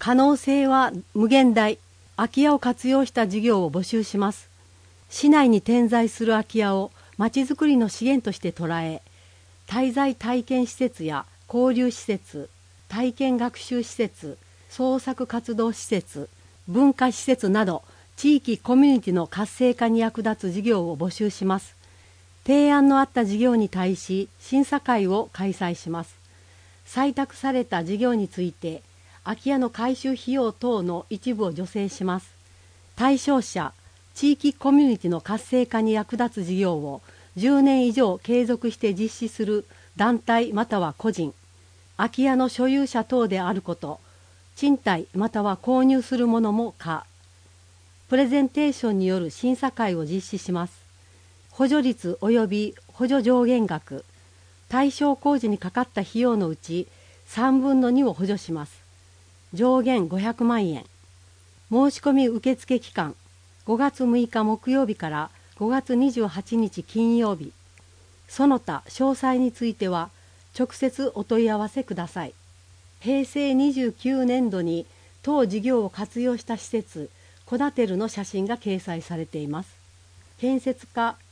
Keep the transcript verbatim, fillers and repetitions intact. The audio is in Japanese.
可能性は無限大。空き家を活用した事業を募集します。市内に点在する空き家をまちづくりの資源として捉え、滞在体験施設や交流施設、体験学習施設、創作活動施設、文化施設など地域コミュニティの活性化に役立つ事業を募集します。提案のあった事業に対し審査会を開催します。採択された事業について空き家の改修費用等の一部を助成します。対象者、地域コミュニティの活性化に役立つ事業をじゅうねん以上継続して実施する団体または個人、空き家の所有者等であること、賃貸または購入するものも可。プレゼンテーションによる審査会を実施します。補助率及び補助上限額、対象工事にかかった費用のうちさんぶんのにを補助します。上限ごひゃくまんえん。申し込み受付期間、ごがつむいか木曜日からごがつにじゅうはちにち金曜日。その他詳細については直接お問い合わせください。へいせいにじゅうきゅうねんどに当事業を活用した施設、コダテルの写真が掲載されています。建設課